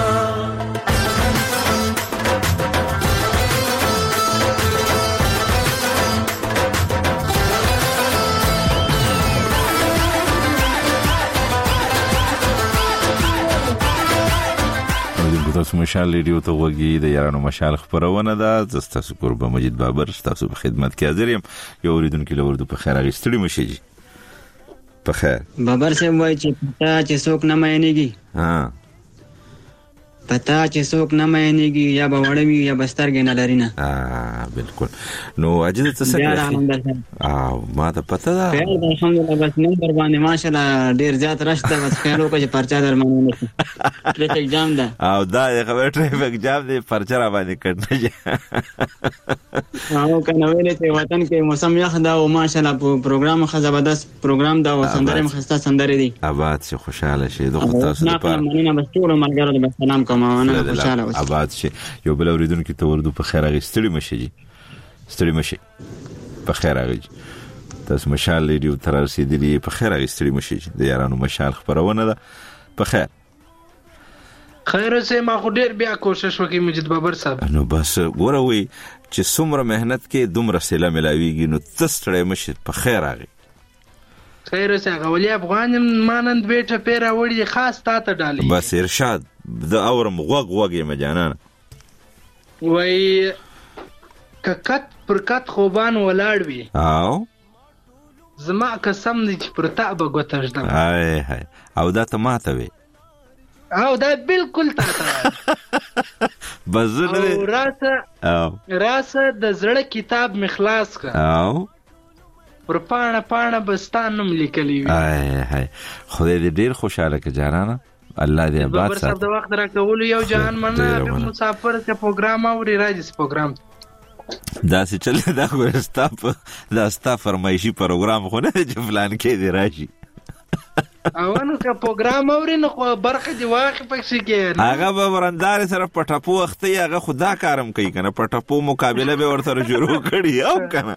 تاسو مشال ریډیو ته وګورئ د یارانو مشال خبرونه ده تاسو قربان مجید بابر تاسو په خدمت کې حاضر یم یو ریډونکو له ورته په خیر غوښتلی مشي په خیر بابر سے وای چې پتا چې څوک نه مېنيږي ها پتا چې څوک نه مینېږي یا به وړه وي یا به سترګې نه لري نه. بالکل. نو اجل څه څنګه ما ته پته ده الحمدلله. بس نمبر باندې ماشاءالله ډیر زیات راشته. بس خیال وکړه چې پرچا در باندې نشي. ټریفیک جام ده او دا خبر ټریفیک جام دی پرچا را باندې کړنه. او کنه ویلې چې وطن کې موسم یخ ده او ماشاءالله پروګرام خو زبردست پروګرام ده او سندره مخسته سندره دي. آباد شي خوشاله شي د خو تاسو لپاره. مننه بس ټول مرګره د سلام کوم. مننه خوشاله اوسئ. آباد شي. یو بل اوریدونکو ته ورده په خیر غستړي مشي جی. ستړي مشي په خیر راغی. تاسو مشال ریډیو تر رسیدلی په خیر راغی. ستړي مشي د یارانو مشال خبرونه ده په خیر. خیر اوسه. ما خو ډیر بیا کوشش وکړم مجید بابر صاحب. نو بس ګوروي چې څومره مهنت کې دومره سیله ملاویږي نو تستړی مشي په خیر راغی. خیر اوسه. غولي افغان مانند بیٹه پیرا وړي خاص تا ته ډالي. بس ارشاد د اورم غوغ مجانان وای ککت پر کت خوبان ولاړ وي او زما قسم دی چې پر تا به ګوتژدم. هاي او دا ته ماته وي او دا بالکل تا ته بزنه راسه د زړه کتاب مخلاص کړ او پر پاڼه بستانم لیکلی وي. هاي خدای دې ډیر خوشاله کې جانانه. الله دې آباد ساتي. بابر صاحب د وخت راکول یو جهان مننه. مسافر ته پروګرام اوري راځي پروګرام دا څه چل دا ګورستا دا ستا فرمایشي پروګرام خو نه چې فلان کې دی راشي. او نو که پروګرام اوري نو خو برخه دی واخې پکې کې هغه به ورندار سره پټاپو وخت یې هغه خدا کارم کوي کنه. پټاپو مقابله به ورته شروع کړي او کنه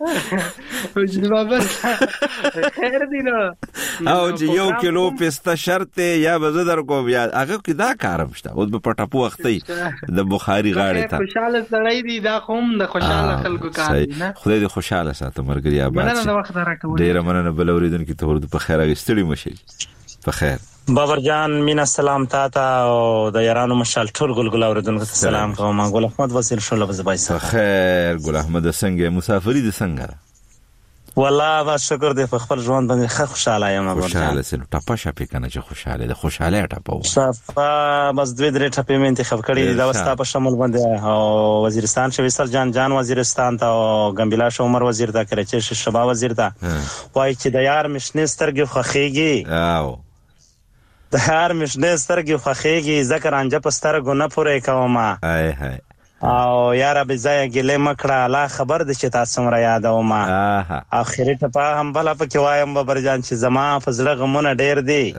مجید بابر خیر دی نو. او چې یو کیلو پسته شرط یا به در کوم یا هغه کې دا کارم شته. اوس به پټاپو وخت د بخاری غاړه ته خوشاله سړی دی. دا قوم د خوشاله خلکو کار دی نه. خدای دې خوشاله ساته مرګري آباد. مننه د وخت راکول. ډیر مننه. بل اوریدونکو ته ورته په خیر غستړي مشي په خیر. بابر جان مینا سلام تاته او د یارانو مشال ټول ګلګل اوریدونکو ته سلام کوم. ګل احمد وسیل شول بزبای سره خیر. ګل احمد څنګه مسافری د څنګه؟ والله با شکر دې په خپل ژوند باندې ښه خوشاله یم. خوشاله سره ټپه شپې کنه چې خوشاله ده. خوشاله ټپه صفه بس 2-3 ټپې مې انتخاب کړې دا وستا په شمول باندې او وزیرستان شویسل جان وزیرستان ته او ګمبلا شو عمر وزیر ته کراچي شبا وزیر ته وای چې د یار مشنه سترګې خوخيږي او د یار مشنه سترګې خوخيږي ذکر انجه پستر ګونه پورې کوما. هاي او یار به ځای ګلې مکړه لا خبر د چې تاسو مر یادو ما. اخري ټپه هم بل په کې وایم بابر جان چې زما په زړه غمونه ډېر دي.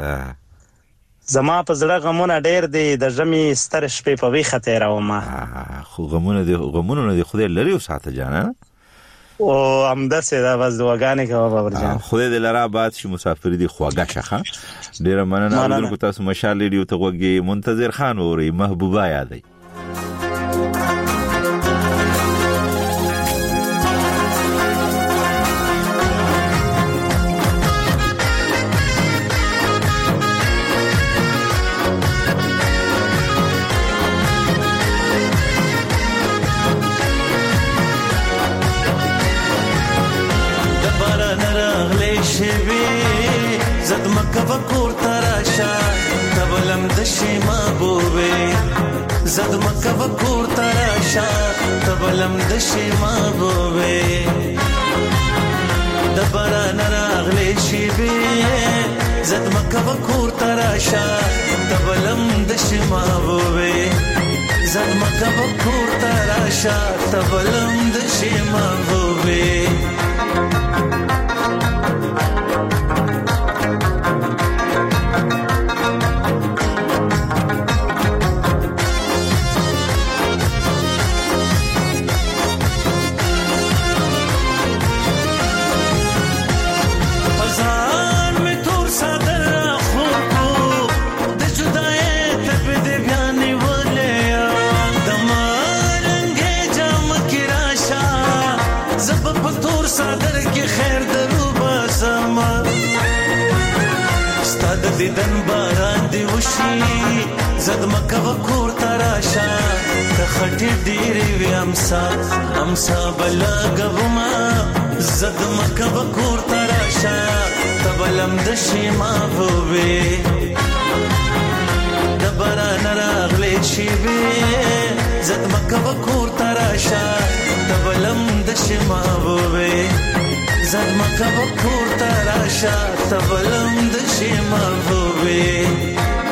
زما په زړه غمونه ډېر دي د ژمي ستر شپې په وی خطر او ما. خو غمونه دي خدای لري وساته جانه. او امدسه دا بس وګانې کوي بابر جان. خدای دې لرا بعد شي مسافر دي خواګه شخه. ډیر مننه. اورونکو تاسو مشال ریډیو ته وګي منتظر خان اوري محبوبا یادای. زد مکه وکور تراشا تبلم دشي محبوبه زد مکه وکور تراشا تبلم دشي محبوبه دبر نراغلی شي به زد مکه وکور تراشا تبلم دشي محبوبه زد مکه وکور تراشا تبلم دشي محبوبه دیدن باران دی وشي زد مکه وکور تراشا تخټي ډيري وي امسا بلا غوما زد مکه وکور تراشا تبلم د شي محبوبه د باران راغلی شي وې زد مکه وکور تراشا تبلم د شما وې زد مکه وکور تراشا تبلم د شما وې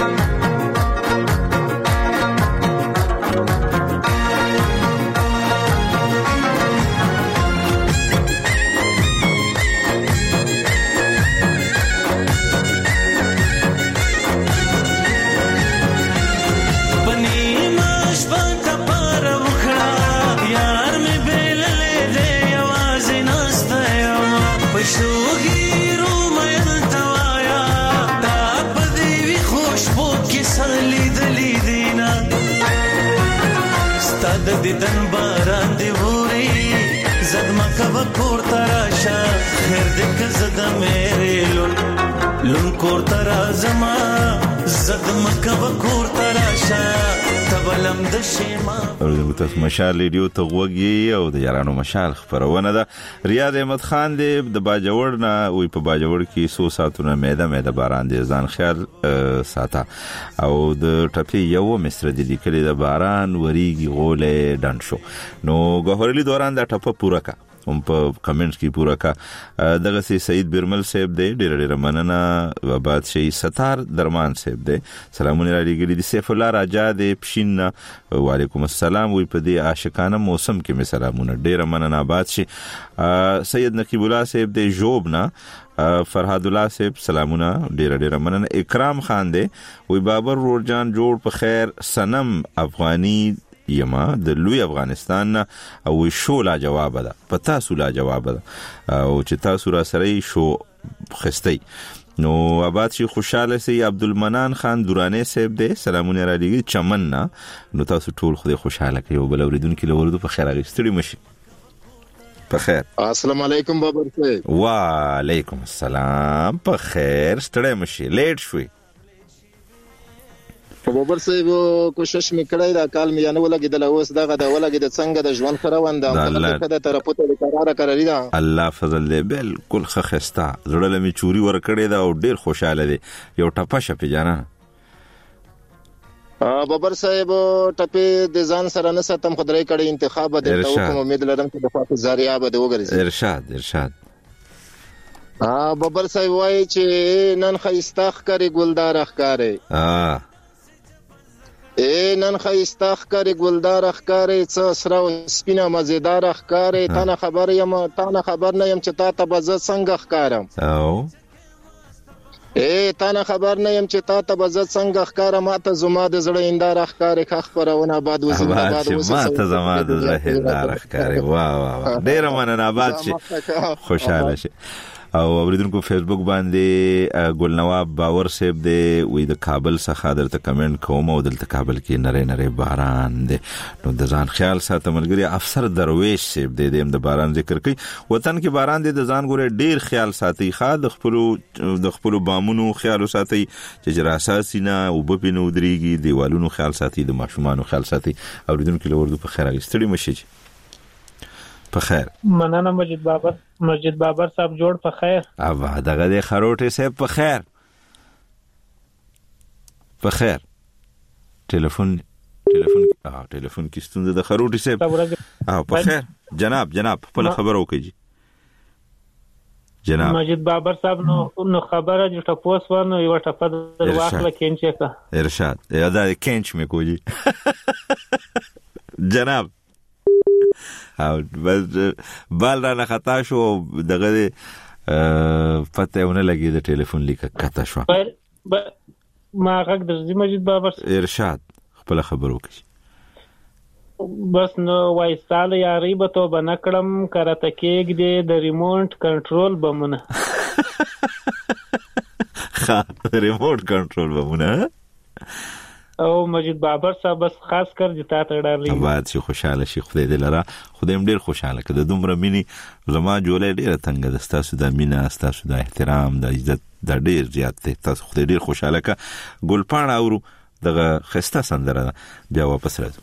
دیدن باران دی ووري زدما کوا کور تراشا خیر دک زد میرے لون کور ترازما زدما کوا کور تراشا تبلم د شیما ورته تاسو مشال ریډیو ته وګي او د یارانو مشال خبرونه ده ریاض احمد خان دی د باجوړ نه وی په باجوړ کې 100 ساتونه میده باران دی ځان خیال ساته او د ټپي یو مصر دی لیکلي د باران وریږي غولې ډن شو نو غوړلی دوران د ټپه پورا کا هم په کمنټس کې پورا کا دغه سي سعید بیرمل صاحب دی ډېر مننه بعد شي ستار درمان صاحب دی سلامونه علیګری دی سیف الله راجا دی پښین وعلیکم السلام وی په دې عاشقانه موسم کې می سلامونه ډېر مننه بعد شي سید نقیب الله صاحب دی جوبنا فرهاد الله صاحب سلامونه ډېر مننه اکرام خان دی وی بابر رورجان جوړ په خیر سنم افغانی یما د لوی افغانستان او شو لا جواب ده پتا سو لا جواب ده او چې تاسو را سره شو خستی نو آباد شي خوشاله سي عبدالمنان خان دورانه صاحب دې سلامونه را لګي چمننا نو تاسو ټول خو خوشاله کوي بل اوریدونکو لورده په خیر غوښتري مشي په خیر السلام علیکم بابر صاحب وعلیکم السلام په خیر ستړی مشي لیټ شوي بابر صاحب کوشش میکړای دا کال می نه ولګیدل اوس دغه د ولګید څنګه د ژوند خروند د کده طرفته د قرار قراری دا الله فضل دې بالکل خستا زړه می چوری ور کړی دا او ډیر خوشاله دي یو ټپه شپه جانا بابر صاحب ټپه د ځان سره نه ستم خدای کړي انتخاب د توکم امید لرم چې د فاطمه زاریه به وګرځي ارشاد بابر صاحب وایي چې نن خيستاخ کری ګلدار اخکاری نن خيستاخ کاری ګلدار اخکاری څه سره سپینه مزیدار اخکاری تانه خبر یم نه یم چې تا ته بز څنګه اخکارم تانه خبر نه یم چې تا ته بز څنګه اخکارم ماته زما د زړه اندار اخکاری خخ پرونه آباد وسه ماته زما د زړه اندار اخکاری واه ډیر مننه آباد شي خوشاله شي او اوریدونکو فیسبوک باندې ګلنواب باور صاحب دی وې د کابل څخه درته کمنټ کوم او دلته کابل کې نری باران دی نو د ځان خیال ساته ملګری افسر درویش صاحب دی د باران ذکر کوي وطن کې باران دی د ځان ګوره ډیر خیال ساتي خاد د خپل بامونو خیال ساتي چې جراساسي نه او بپینو دريږي دیوالونو خیال ساتي د ماشومان خیال ساتي اوریدونکو لورده په خیر غستړي مشي په خیر مننه مجید بابر صاحب جوړ په خیر اوه دغه د خروټي صاحب په خیر ټلیفون کې ستونزه د خروټي صاحب په خیر جناب په خبرو کې جناب مجید بابر صاحب نو خبره جو تاسو ورنو یو ټپه د واخله کینچه کا ارشاد دا کینچ مې کوجی جناب بس بال را خطا شو دغه پته ونه لګي د ټلیفون لیک کته شو ما غږ درځي مجید بابر ارشاد خپل خبرو کې بس نو وایستاله یاري به تو بنکړم کرته کېګ دې د ریموټ کنټرول بمونه ریموټ کنټرول بمونه او مجید بابر صاحب بس خاص کر جتا ته ډارلی آباد شي خوشاله شي خدای دې لرا خدای هم ډیر خوشاله کړه دومره مینی زما جوړه ډیره تنګ ده ستاسو د مینا ستاسو د احترام د عزت د ډیر زیات ته تاسو خدای ډیر خوشاله کا ګلپان اورو دغه خسته سندره بیا واپس راځو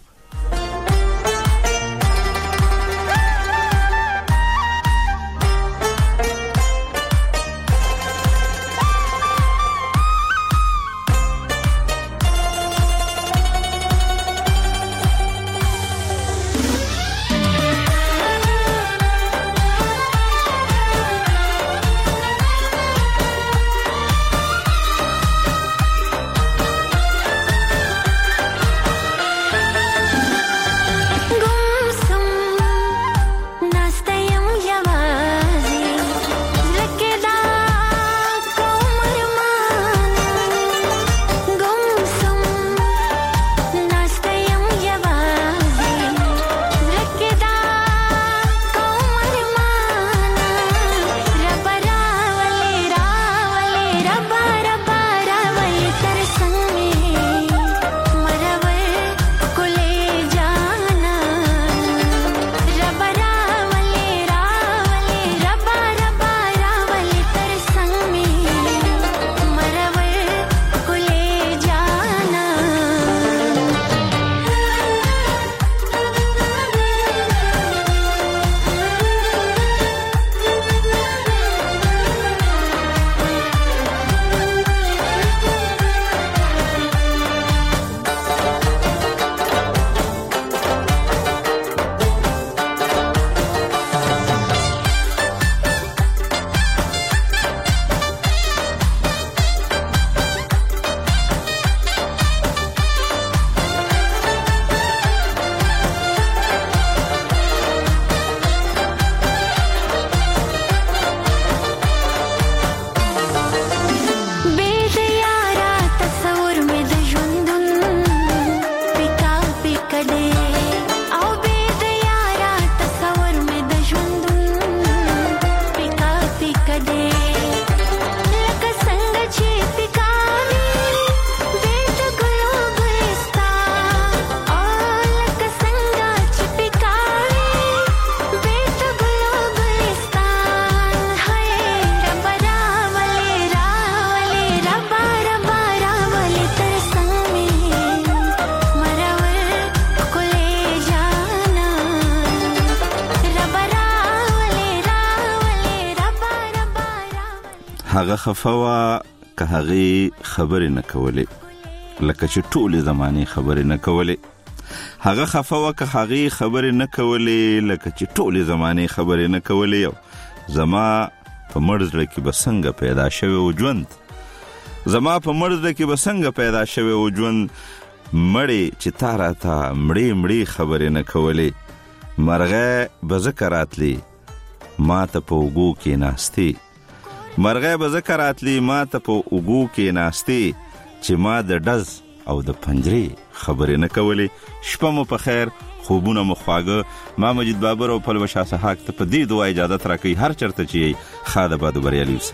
هغه خفوا که هغه خبرې نه کولې لکه چې ټولې زمانه خبرې نه کولې هغه خفوا که هغه خبرې نه کولې لکه چې ټولې زمانه خبرې نه کولې زما په مرزله کې بسنګ پیدا شوی او ژوند زما په مرزله کې بسنګ پیدا شوی او ژوند مړې چې تارا تا مړې خبرې نه کولې مرغه بذکراتلی ما ته په وګو کې ناشتي مرغه بذکراتلی ما ته په وګو کې ناشتي چې ما د ډز او د پنجرې خبرې نه کولې شپه مو په خیر خوبونه مو خواږه ما مجید بابر او پلوشا سحاق ته په دې دعا اجازه راکړي هر چرته چې خاده باد بریالي اوسه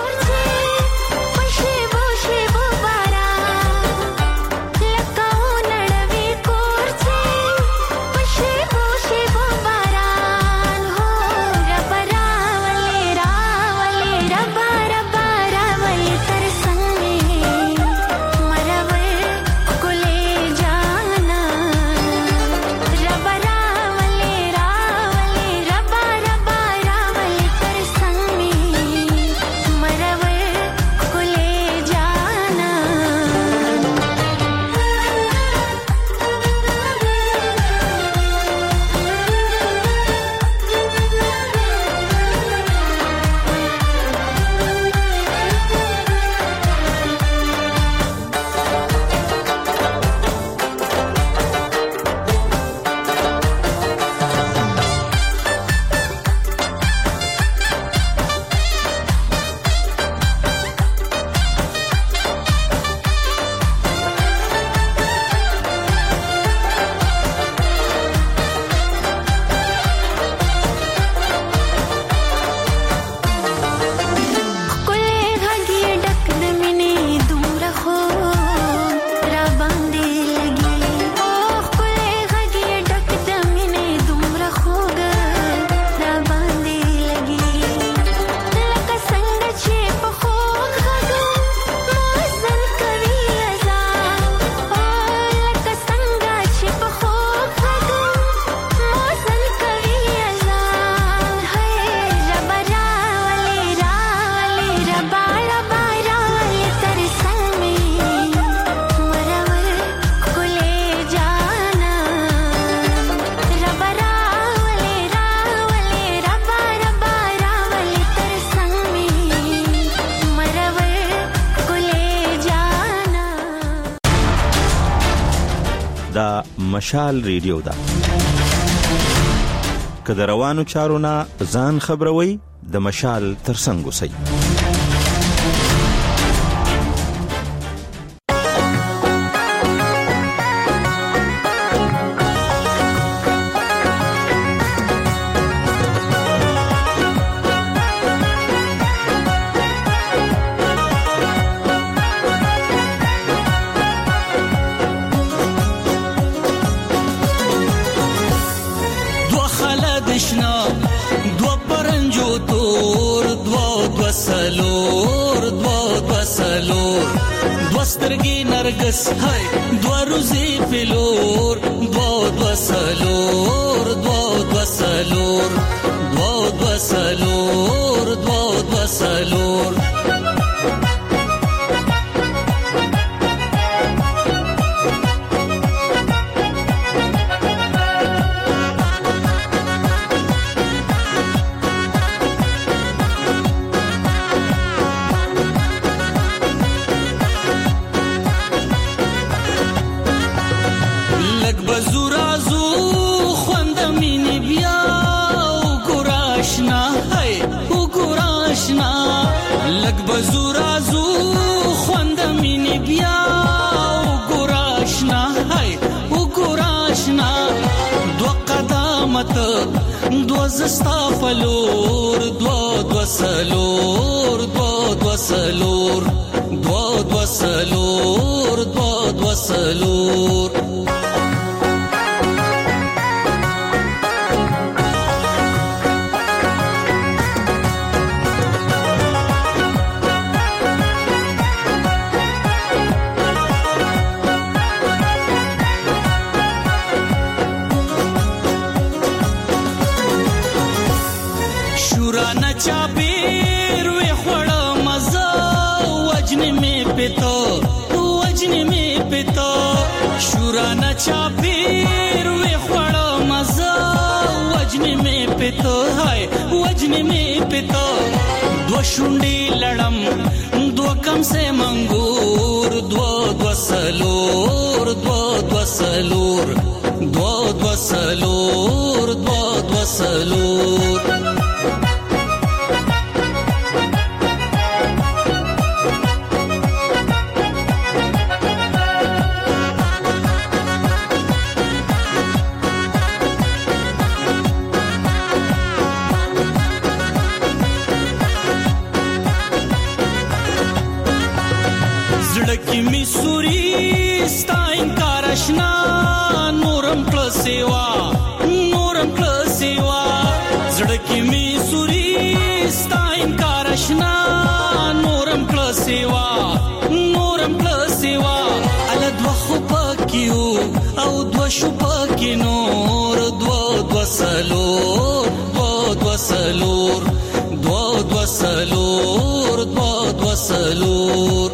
مشال ریډیو دا که د روانو چارو نه ځان خبروي د مشال ترڅنګ اوسئ سترګې نرګس هاي دوا روزي پلور دوا سلور دوا سلور دوا سلور دوا سلور بزورازو خوند مینی بیا او ګراشنا هاي او ګراشنا دو قدمت دو زستا فلور دو سلور دو سلور دو سلور دو سلور چا بیر وی خوړ مزه شورانه چاپیر وی خوړه مزه وجنې مې پته هاي وجنې مې پته دو شونډې لړم دو کم سے منګور دو دو سلور دو دو سلور دو دو سلور دو دو سلور زړکی می سوري ستا انکار اشنا نورم کله سیوا زړکی می سوري ستا انکار اشنا نورم کله سیوا ال دو خو پکيو او دو شو پکې نور دو دو سلور دو دو سلور دو دو سلور دو دو سلور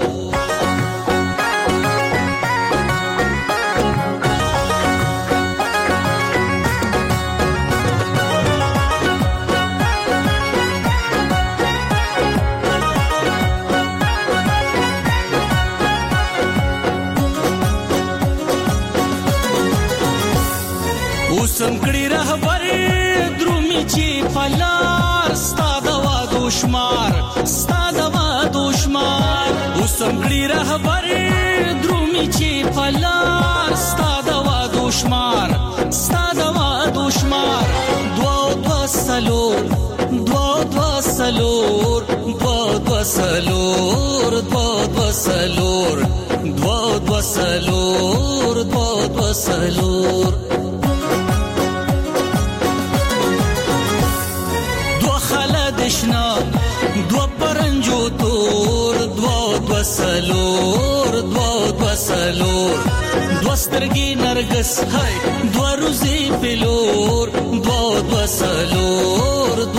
سمکړی رهبر درومي چې فلار ستا د وادو شمار سمکړی رهبر درومي چې فلار ستا د وادو شمار دو دو سلور دو دو سلور دو دو سلور دو دو سلور دو دو سلور دو دو سلور دشنا دو پرنجو تور دو دو سلور دو سترګي نرګس هاي دو روزي پلور دو دو سلور